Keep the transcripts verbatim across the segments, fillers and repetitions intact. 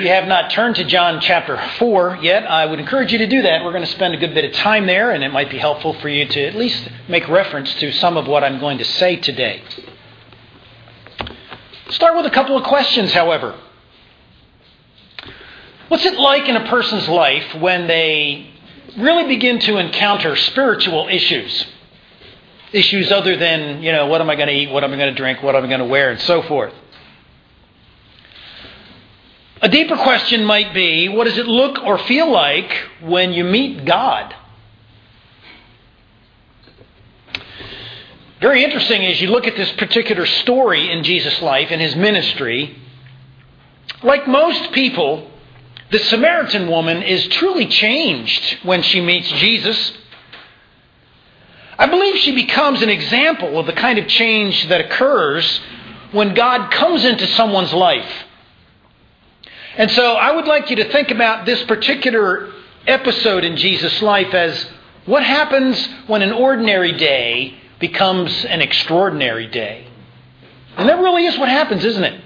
you have not turned to John chapter four yet, I would encourage you to do that. We're going to spend a good bit of time there, and it might be helpful for you to at least make reference to some of what I'm going to say today. Start with a couple of questions, however. What's it like in a person's life when they really begin to encounter spiritual issues? Issues other than, you know, what am I going to eat, what am I going to drink, what am I going to wear, and so forth. A deeper question might be, what does it look or feel like when you meet God? Very interesting as you look at this particular story in Jesus' life and his ministry. Like most people, the Samaritan woman is truly changed when she meets Jesus. I believe she becomes an example of the kind of change that occurs when God comes into someone's life. And so I would like you to think about this particular episode in Jesus' life as what happens when an ordinary day becomes an extraordinary day. And that really is what happens, isn't it?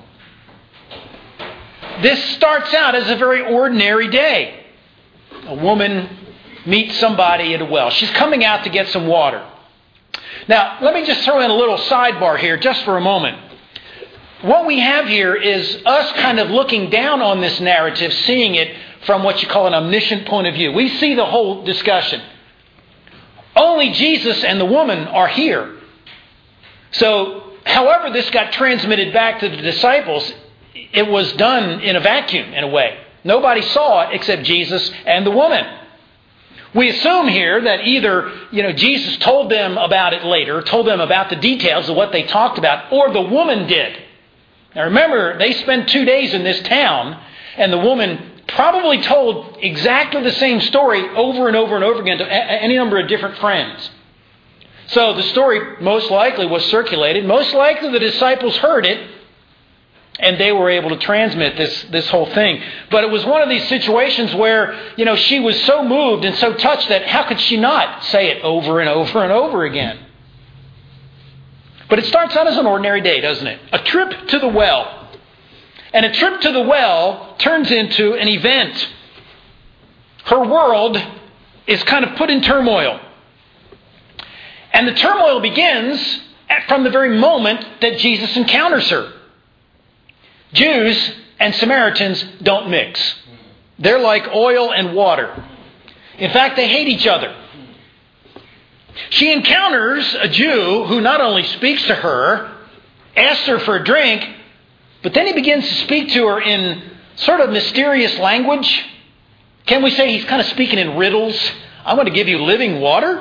This starts out as a very ordinary day. A woman meets somebody at a well. She's coming out to get some water. Now, let me just throw in a little sidebar here just for a moment. What we have here is us kind of looking down on this narrative, seeing it from what you call an omniscient point of view. We see the whole discussion. Only Jesus and the woman are here. So, however this got transmitted back to the disciples, it was done in a vacuum, in a way. Nobody saw it except Jesus and the woman. We assume here that either, you know, Jesus told them about it later, told them about the details of what they talked about, or the woman did. Now remember, they spent two days in this town, and the woman probably told exactly the same story over and over and over again to any number of different friends. So the story most likely was circulated. Most likely the disciples heard it, and they were able to transmit this, this whole thing. But it was one of these situations where, you know, she was so moved and so touched that how could she not say it over and over and over again? But it starts out as an ordinary day, doesn't it? A trip to the well. And a trip to the well turns into an event. Her world is kind of put in turmoil. And the turmoil begins from the very moment that Jesus encounters her. Jews and Samaritans don't mix. They're like oil and water. In fact, they hate each other. She encounters a Jew who not only speaks to her, asks her for a drink, but then he begins to speak to her in sort of mysterious language. Can we say he's kind of speaking in riddles? I want to give you living water?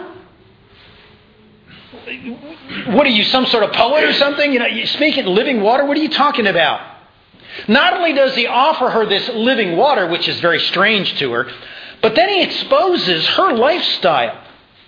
What are you, some sort of poet or something? You know, you speak in living water? What are you talking about? Not only does he offer her this living water, which is very strange to her, but then he exposes her lifestyle.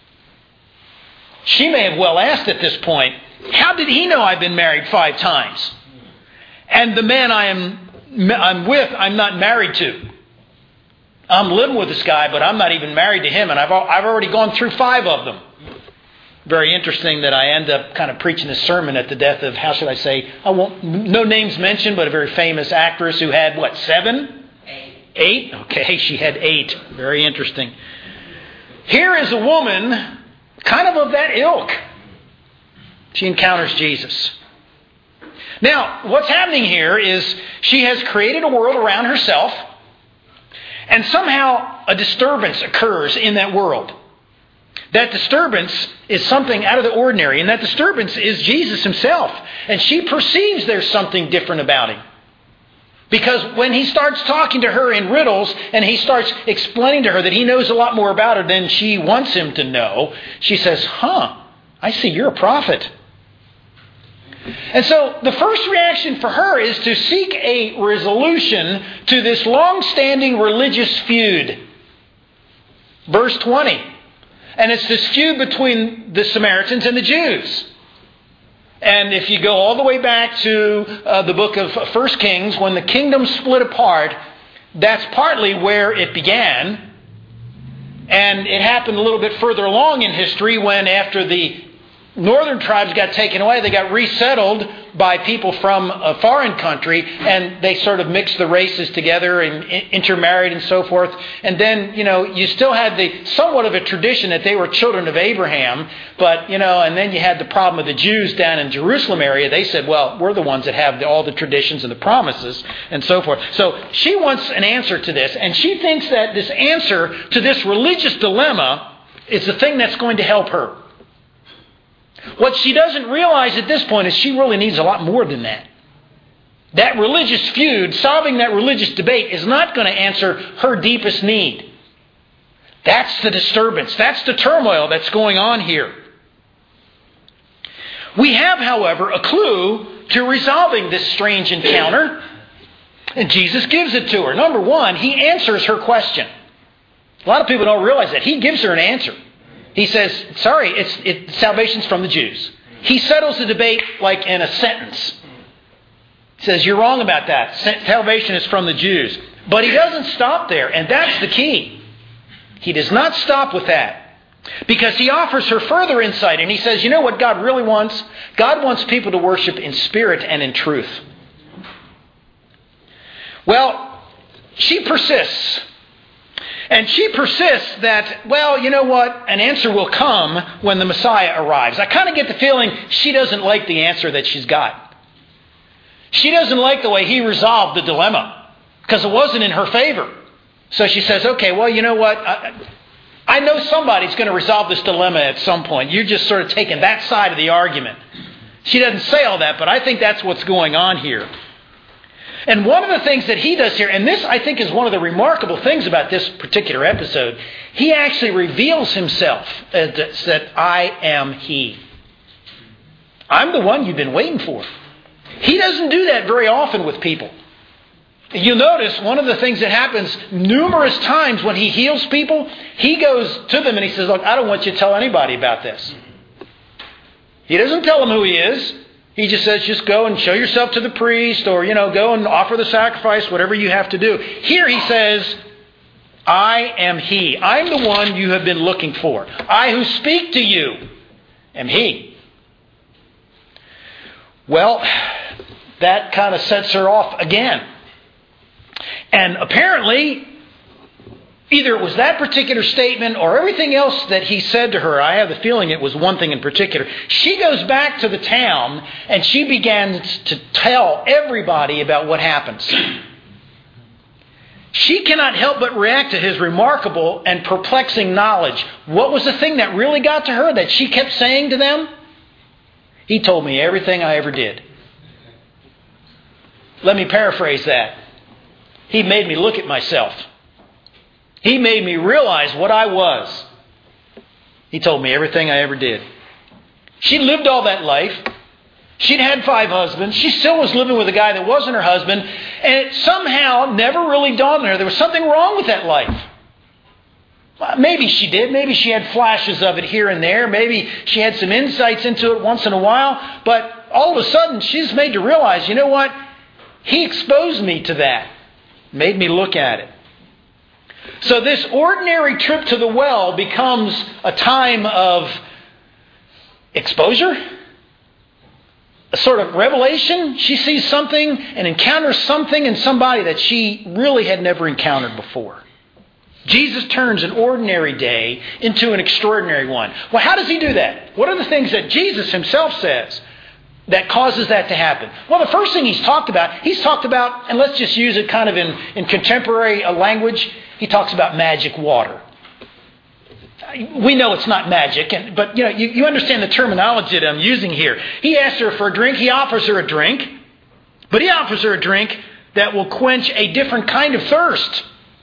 She may have well asked at this point, how did he know I've been married five times? And the man I am I'm with, I'm not married to. I'm living with this guy, but I'm not even married to him, and I've I've already gone through five of them. Very interesting that I end up kind of preaching this sermon at the death of, how should I say, I won't, no names mentioned, but a very famous actress who had, what, seven? Eight. Eight? Okay, she had eight. Very interesting. Here is a woman kind of of that ilk. She encounters Jesus. Now, what's happening here is she has created a world around herself, and somehow a disturbance occurs in that world. That disturbance is something out of the ordinary, and that disturbance is Jesus himself. And she perceives there's something different about him. Because when he starts talking to her in riddles, and he starts explaining to her that he knows a lot more about her than she wants him to know, she says, huh, I see you're a prophet. And so the first reaction for her is to seek a resolution to this long-standing religious feud. Verse twenty. And it's this feud between the Samaritans and the Jews. And if you go all the way back to uh, the book of First Kings, when the kingdom split apart, that's partly where it began. And it happened a little bit further along in history when, after the northern tribes got taken away, they got resettled by people from a foreign country, and they sort of mixed the races together and intermarried and so forth. And then, you know, you still had the somewhat of a tradition that they were children of Abraham, but, you know, and then you had the problem of the Jews down in Jerusalem area. They said, well, we're the ones that have the, all the traditions and the promises and so forth. So she wants an answer to this, and she thinks that this answer to this religious dilemma is the thing that's going to help her. What she doesn't realize at this point is she really needs a lot more than that. That religious feud, solving that religious debate, is not going to answer her deepest need. That's the disturbance. That's the turmoil that's going on here. We have, however, a clue to resolving this strange encounter, and Jesus gives it to her. Number one, He answers her question. A lot of people don't realize that. He gives her an answer. He says, sorry, it's it, salvation's from the Jews. He settles the debate like in a sentence. He says, you're wrong about that. Salvation is from the Jews. But He doesn't stop there, and that's the key. He does not stop with that. Because He offers her further insight, and He says, you know what God really wants? God wants people to worship in spirit and in truth. Well, she persists. And she persists that, well, you know what? An answer will come when the Messiah arrives. I kind of get the feeling she doesn't like the answer that she's got. She doesn't like the way He resolved the dilemma because it wasn't in her favor. So she says, okay, well, you know what? I, I know somebody's going to resolve this dilemma at some point. You're just sort of taking that side of the argument. She doesn't say all that, but I think that's what's going on here. And one of the things that He does here, and this I think is one of the remarkable things about this particular episode, He actually reveals Himself as that I am He. I'm the one you've been waiting for. He doesn't do that very often with people. You'll notice one of the things that happens numerous times when He heals people, He goes to them and He says, look, I don't want you to tell anybody about this. He doesn't tell them who He is. He just says, just go and show yourself to the priest, or, you know, go and offer the sacrifice, whatever you have to do. Here He says, I am He. I'm the one you have been looking for. I who speak to you am He. Well, that kind of sets her off again. And apparently, either it was that particular statement or everything else that He said to her. I have the feeling it was one thing in particular. She goes back to the town and she begins to tell everybody about what happens. She cannot help but react to His remarkable and perplexing knowledge. What was the thing that really got to her that she kept saying to them? He told me everything I ever did. Let me paraphrase that. He made me look at myself. He made me realize what I was. He told me everything I ever did. She'd lived all that life. She'd had five husbands. She still was living with a guy that wasn't her husband. And it somehow never really dawned on her there was something wrong with that life. Maybe she did. Maybe she had flashes of it here and there. Maybe she had some insights into it once in a while. But all of a sudden, she's made to realize, you know what? He exposed me to that. Made me look at it. So this ordinary trip to the well becomes a time of exposure, a sort of revelation. She sees something and encounters something in somebody that she really had never encountered before. Jesus turns an ordinary day into an extraordinary one. Well, how does He do that? What are the things that Jesus Himself says that causes that to happen? Well, the first thing He's talked about, He's talked about, and let's just use it kind of in, in contemporary uh, language, He talks about magic water. We know it's not magic, and, but you know, you, you understand the terminology that I'm using here. He asks her for a drink, He offers her a drink, but He offers her a drink that will quench a different kind of thirst.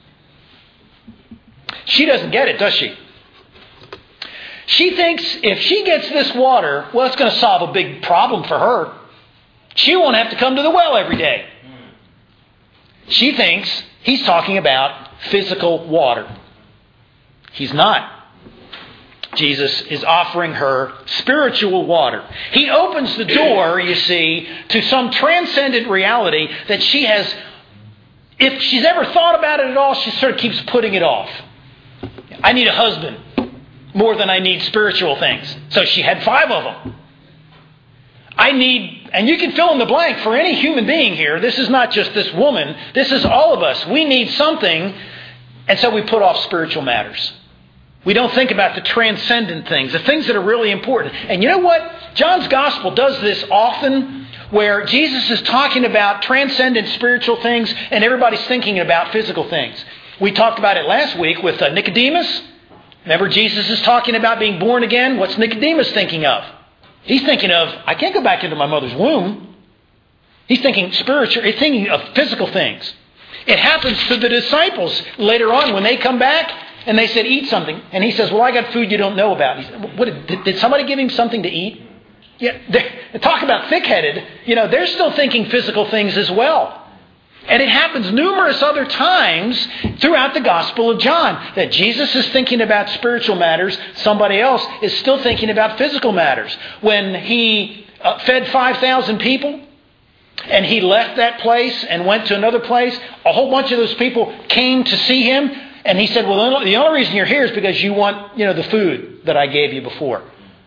She doesn't get it, does she? She thinks if she gets this water, well, it's going to solve a big problem for her. She won't have to come to the well every day. She thinks He's talking about physical water. He's not. Jesus is offering her spiritual water. He opens the door, you see, to some transcendent reality that she has, if she's ever thought about it at all, she sort of keeps putting it off. I need a husband more than I need spiritual things. So she had five of them. I need, and you can fill in the blank for any human being here. This is not just this woman. This is all of us. We need something, and so we put off spiritual matters. We don't think about the transcendent things, the things that are really important. And you know what? John's Gospel does this often, where Jesus is talking about transcendent spiritual things, and everybody's thinking about physical things. We talked about it last week with uh, Nicodemus. Remember, Jesus is talking about being born again. What's Nicodemus thinking of? He's thinking of, I can't go back into my mother's womb. He's thinking spiritual, he's thinking of physical things. It happens to the disciples later on when they come back and they said, eat something. And he says, well, I got food you don't know about. He said, what, did, did somebody give him something to eat? Yeah, talk about thick-headed. You know, they're still thinking physical things as well. And it happens numerous other times throughout the Gospel of John that Jesus is thinking about spiritual matters. Somebody else is still thinking about physical matters. When he uh, fed five thousand people and he left that place and went to another place, a whole bunch of those people came to see him. And he said, well, the only reason you're here is because you want, you know, the food that I gave you before.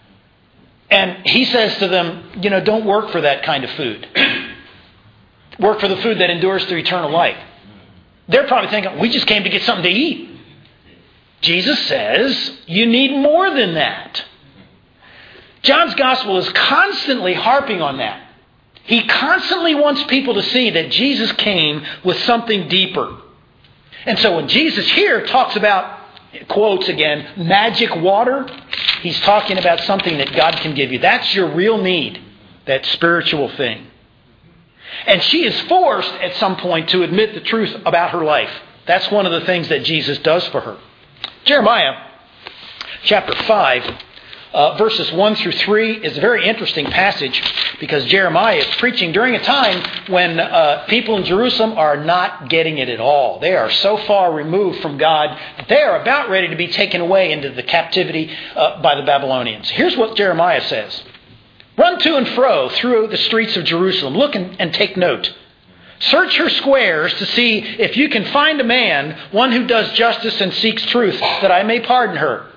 And he says to them, you know, don't work for that kind of food. Work for the food that endures through eternal life. They're probably thinking, we just came to get something to eat. Jesus says, you need more than that. John's Gospel is constantly harping on that. He constantly wants people to see that Jesus came with something deeper. And so when Jesus here talks about, quotes again, magic water, he's talking about something that God can give you. That's your real need, that spiritual thing. And she is forced at some point to admit the truth about her life. That's one of the things that Jesus does for her. Jeremiah chapter five, uh, verses one through three is a very interesting passage because Jeremiah is preaching during a time when uh, people in Jerusalem are not getting it at all. They are so far removed from God that they are about ready to be taken away into the captivity uh, by the Babylonians. Here's what Jeremiah says. Run to and fro through the streets of Jerusalem. Look and, and take note. Search her squares to see if you can find a man, one who does justice and seeks truth, that I may pardon her.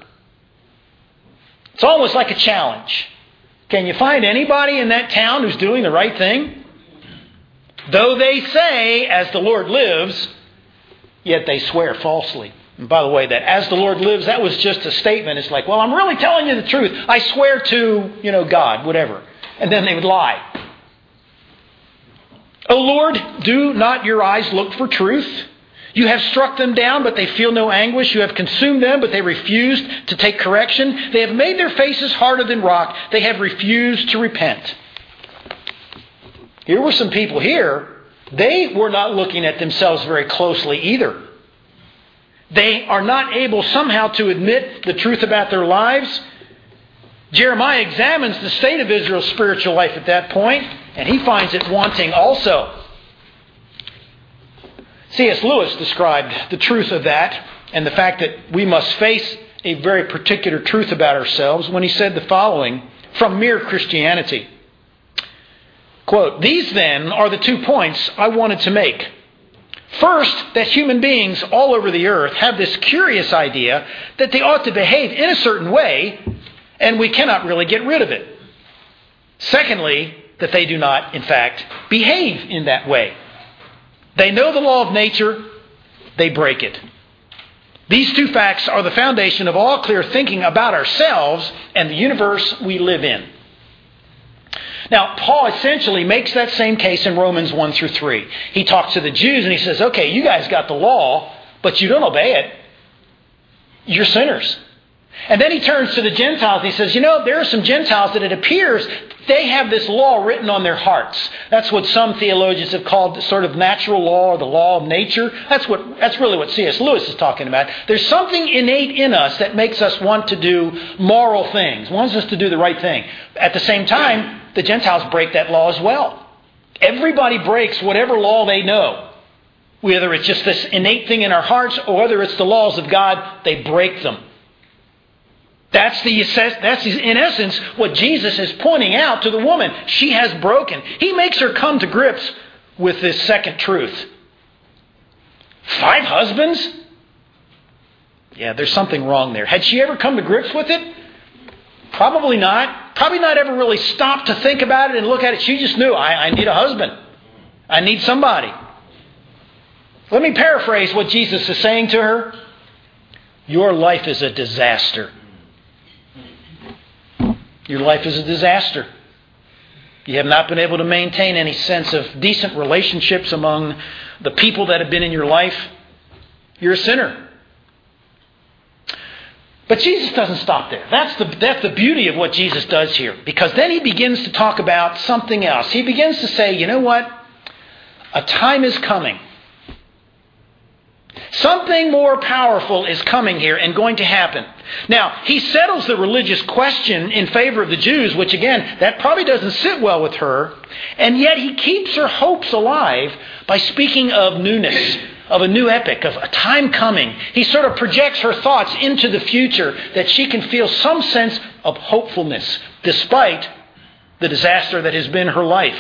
It's almost like a challenge. Can you find anybody in that town who's doing the right thing? Though they say, as the Lord lives, yet they swear falsely. And by the way, that as the Lord lives, that was just a statement. It's like, well, I'm really telling you the truth. I swear to, you know, God, whatever. And then they would lie. O Lord, do not your eyes look for truth? You have struck them down, but they feel no anguish. You have consumed them, but they refused to take correction. They have made their faces harder than rock. They have refused to repent. Here were some people here. They were not looking at themselves very closely either. They are not able somehow to admit the truth about their lives. Jeremiah examines the state of Israel's spiritual life at that point, and he finds it wanting also. C S Lewis described the truth of that and the fact that we must face a very particular truth about ourselves when he said the following from Mere Christianity. Quote, these then are the two points I wanted to make. First, that human beings all over the earth have this curious idea that they ought to behave in a certain way, and we cannot really get rid of it. Secondly, that they do not, in fact, behave in that way. They know the law of nature, they break it. These two facts are the foundation of all clear thinking about ourselves and the universe we live in. Now, Paul essentially makes that same case in Romans one through three. He talks to the Jews and he says, okay, you guys got the law, but you don't obey it. You're sinners. And then he turns to the Gentiles and he says, you know, there are some Gentiles that it appears they have this law written on their hearts. That's what some theologians have called sort of natural law or the law of nature. That's what that's really what C S Lewis is talking about. There's something innate in us that makes us want to do moral things, wants us to do the right thing. At the same time, the Gentiles break that law as well. Everybody breaks whatever law they know. Whether it's just this innate thing in our hearts or whether it's the laws of God, they break them. That's the that's in essence what Jesus is pointing out to the woman. She has broken. He makes her come to grips with this second truth. Five husbands? Yeah, there's something wrong there. Had she ever come to grips with it? Probably not. probably not ever really stopped to think about it and look at it. She just knew, I, I need a husband. I need somebody. Let me paraphrase what Jesus is saying to her. Your life is a disaster. Your life is a disaster. You have not been able to maintain any sense of decent relationships among the people that have been in your life. You're a sinner. But Jesus doesn't stop there. That's the, that's the beauty of what Jesus does here. Because then he begins to talk about something else. He begins to say, you know what? A time is coming. Something more powerful is coming here and going to happen. Now, he settles the religious question in favor of the Jews, which again, that probably doesn't sit well with her. And yet he keeps her hopes alive by speaking of newness, of a new epoch, of a time coming. He sort of projects her thoughts into the future that she can feel some sense of hopefulness despite the disaster that has been her life.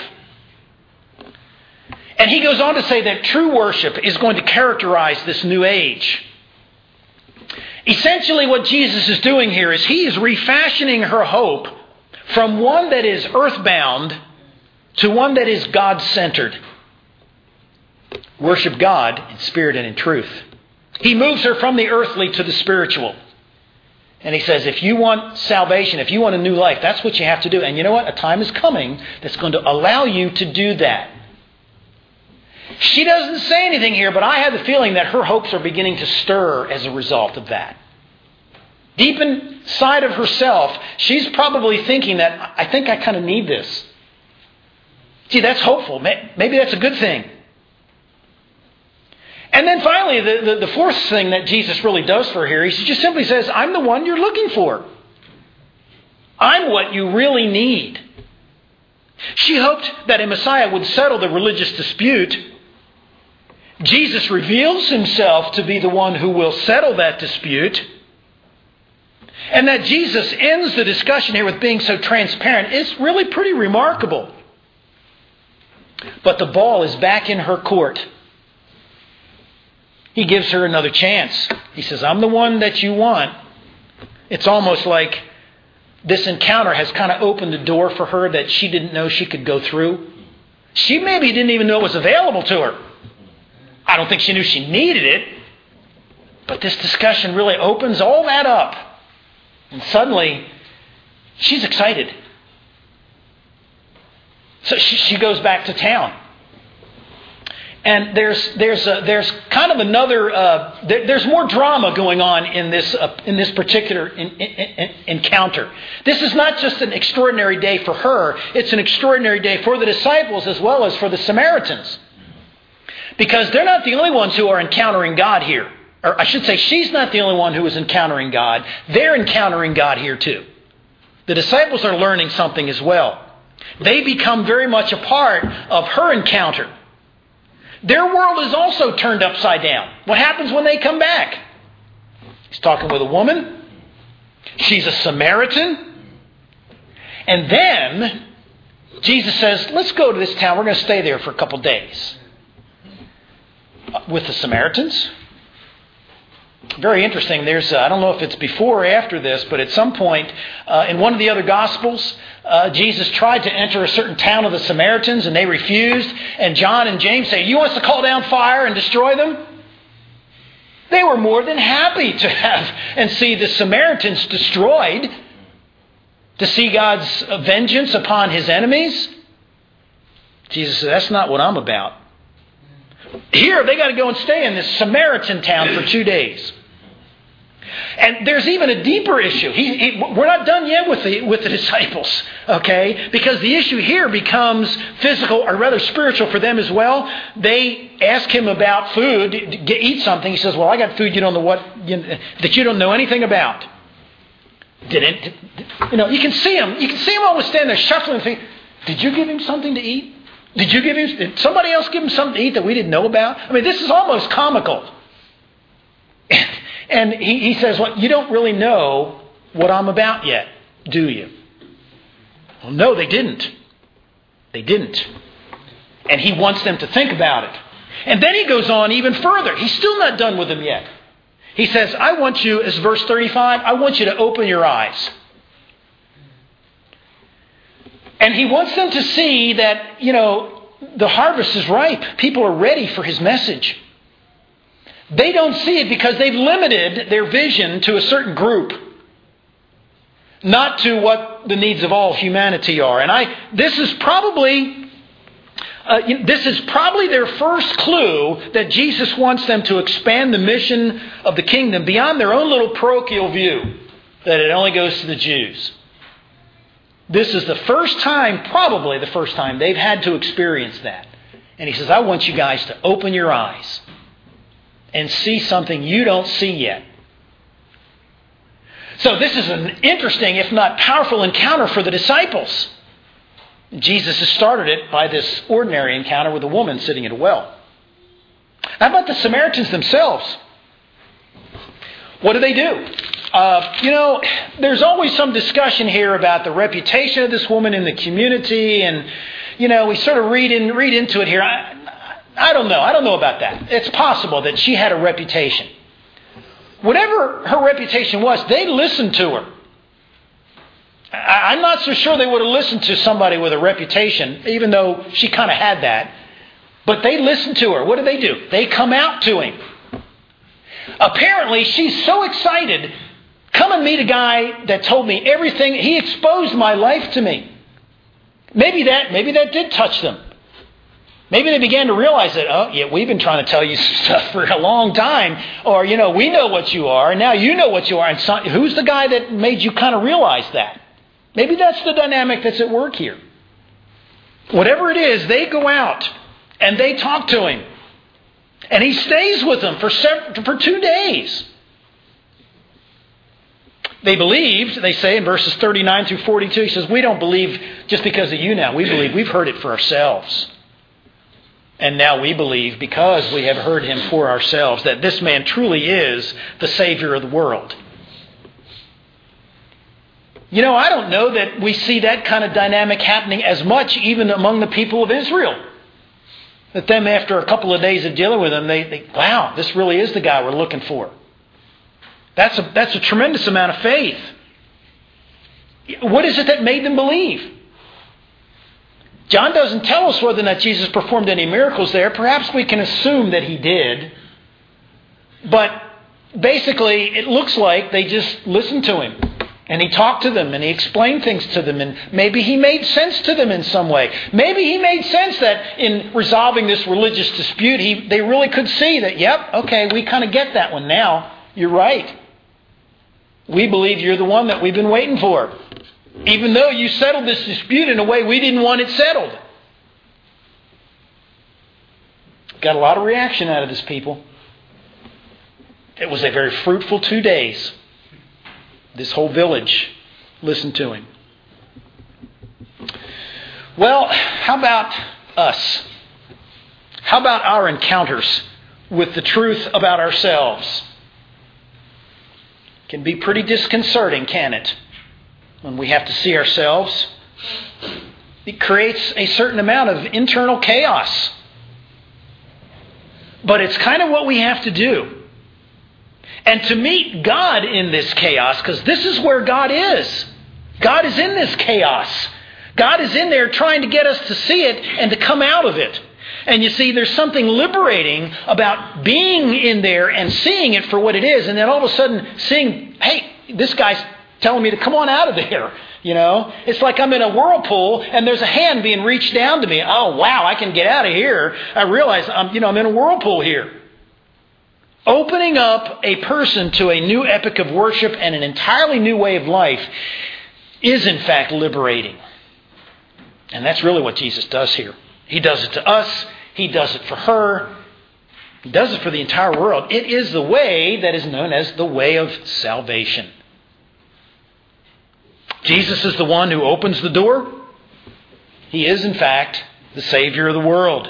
And he goes on to say that true worship is going to characterize this new age. Essentially what Jesus is doing here is he is refashioning her hope from one that is earthbound to one that is God-centered. Worship God in spirit and in truth. He moves her from the earthly to the spiritual. And he says, if you want salvation, if you want a new life, that's what you have to do. And you know what? A time is coming that's going to allow you to do that. She doesn't say anything here, but I have the feeling that her hopes are beginning to stir as a result of that. Deep inside of herself, she's probably thinking that, I think I kind of need this. See, that's hopeful. Maybe that's a good thing. And then finally, the, the, the fourth thing that Jesus really does for her, he just simply says, I'm the one you're looking for. I'm what you really need. She hoped that a Messiah would settle the religious dispute. Jesus reveals himself to be the one who will settle that dispute. And that Jesus ends the discussion here with being so transparent is really pretty remarkable. But the ball is back in her court. He gives her another chance. He says, I'm the one that you want. It's almost like this encounter has kind of opened the door for her that she didn't know she could go through. She maybe didn't even know it was available to her. I don't think she knew she needed it. But this discussion really opens all that up. And suddenly, she's excited. So she, she goes back to town. And there's there's a, there's kind of another uh, there, there's more drama going on in this uh, in this particular in, in, in, encounter. This is not just an extraordinary day for her; it's an extraordinary day for the disciples as well as for the Samaritans, because they're not the only ones who are encountering God here. Or I should say, she's not the only one who is encountering God. They're encountering God here too. The disciples are learning something as well. They become very much a part of her encounter. Their world is also turned upside down. What happens when they come back? He's talking with a woman. She's a Samaritan. And then Jesus says, let's go to this town. We're going to stay there for a couple days. With the Samaritans. Very interesting. There's, uh, I don't know if it's before or after this, but at some point uh, in one of the other Gospels, uh, Jesus tried to enter a certain town of the Samaritans and they refused. And John and James say, you want us to call down fire and destroy them? They were more than happy to have and see the Samaritans destroyed, to see God's vengeance upon his enemies. Jesus said, that's not what I'm about. Here, they got to go and stay in this Samaritan town for two days. And there's even a deeper issue. He, he, we're not done yet with the with the disciples, okay? Because the issue here becomes physical, or rather spiritual for them as well. They ask him about food, eat something. He says, well, I got food you don't know what you, that you don't know anything about. Didn't you know? You can see him. You can see him always standing there shuffling and thinking, did you give him something to eat? Did you give him? Did somebody else give him something to eat that we didn't know about? I mean, this is almost comical. And he, he says, well, you don't really know what I'm about yet, do you? Well, no, they didn't. They didn't. And he wants them to think about it. And then he goes on even further. He's still not done with them yet. He says, I want you, as verse thirty-five, I want you to open your eyes. And he wants them to see that, you know, the harvest is ripe. People are ready for his message. They don't see it because they've limited their vision to a certain group, not to what the needs of all humanity are. And I, this is probably, uh, this is probably their first clue that Jesus wants them to expand the mission of the kingdom beyond their own little parochial view, that it only goes to the Jews. This is the first time, probably the first time, they've had to experience that. And he says, I want you guys to open your eyes and see something you don't see yet. So this is an interesting, if not powerful, encounter for the disciples. Jesus has started it by this ordinary encounter with a woman sitting at a well. How about the Samaritans themselves? What do they do? Uh, you know, there's always some discussion here about the reputation of this woman in the community, and you know, we sort of read in read into it here. I, I don't know. I don't know about that. It's possible that she had a reputation. Whatever her reputation was, they listened to her. I, I'm not so sure they would have listened to somebody with a reputation, even though she kind of had that. But they listened to her. What do they do? They come out to him. Apparently, she's so excited. Come and meet a guy that told me everything. He exposed my life to me. Maybe that, maybe that did touch them. Maybe they began to realize that, oh, yeah, we've been trying to tell you some stuff for a long time. Or, you know, we know what you are, and now you know what you are. And so, who's the guy that made you kind of realize that? Maybe that's the dynamic that's at work here. Whatever it is, they go out and they talk to him. And he stays with them for several, for two days. They believed, they say in verses thirty-nine through forty-two, he says, we don't believe just because of you now. We believe we've heard it for ourselves. And now we believe because we have heard him for ourselves that this man truly is the Savior of the world. You know, I don't know that we see that kind of dynamic happening as much even among the people of Israel. That then after a couple of days of dealing with him, they think, wow, this really is the guy we're looking for. That's a, that's a tremendous amount of faith. What is it that made them believe? John doesn't tell us whether or not Jesus performed any miracles there. Perhaps we can assume that he did. But basically, it looks like they just listened to him. And he talked to them and he explained things to them. And maybe he made sense to them in some way. Maybe he made sense that in resolving this religious dispute, he, they really could see that, yep, okay, we kind of get that one now. You're right. We believe you're the one that we've been waiting for. Even though you settled this dispute in a way we didn't want it settled. Got a lot of reaction out of this people. It was a very fruitful two days. This whole village listened to him. Well, how about us? How about our encounters with the truth about ourselves? It can be pretty disconcerting, can it? When we have to see ourselves. It creates a certain amount of internal chaos. But it's kind of what we have to do. And to meet God in this chaos, because this is where God is. God is in this chaos. God is in there trying to get us to see it and to come out of it. And you see, there's something liberating about being in there and seeing it for what it is. And then all of a sudden seeing, hey, this guy's telling me to come on out of there. You know, it's like I'm in a whirlpool and there's a hand being reached down to me. Oh, wow, I can get out of here. I realize I'm, you know, I'm in a whirlpool here. Opening up a person to a new epoch of worship and an entirely new way of life is in fact liberating. And that's really what Jesus does here. He does it to us. He does it for her. He does it for the entire world. It is the way that is known as the way of salvation. Jesus is the one who opens the door. He is in fact the Savior of the world.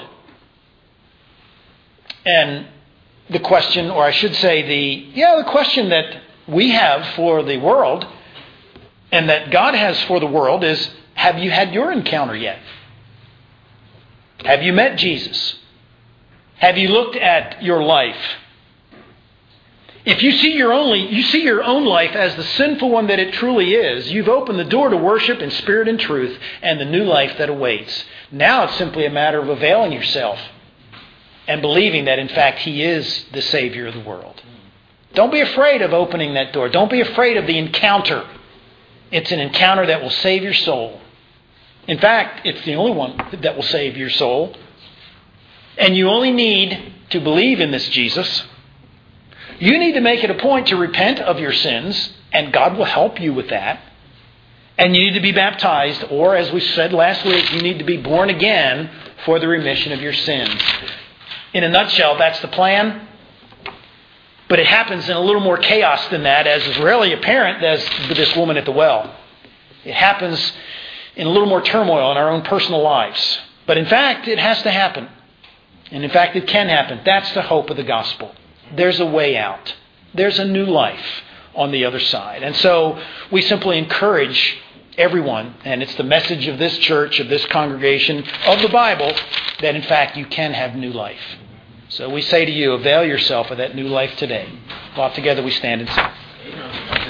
And the question, or I should say the, yeah, the question that we have for the world and that God has for the world is, have you had your encounter yet? Have you met Jesus? Have you looked at your life? If you see your only, you see your own life as the sinful one that it truly is, you've opened the door to worship in spirit and truth and the new life that awaits. Now it's simply a matter of availing yourself and believing that in fact He is the Savior of the world. Don't be afraid of opening that door. Don't be afraid of the encounter. It's an encounter that will save your soul. In fact, it's the only one that will save your soul. And you only need to believe in this Jesus. You need to make it a point to repent of your sins, and God will help you with that. And you need to be baptized, or as we said last week, you need to be born again for the remission of your sins. In a nutshell, that's the plan. But it happens in a little more chaos than that, as is rarely apparent as with this woman at the well. It happens in a little more turmoil in our own personal lives. But in fact, it has to happen. And in fact, it can happen. That's the hope of the gospel. There's a way out. There's a new life on the other side. And so we simply encourage everyone, and it's the message of this church, of this congregation, of the Bible, that in fact you can have new life. So we say to you, avail yourself of that new life today. While together we stand and sing.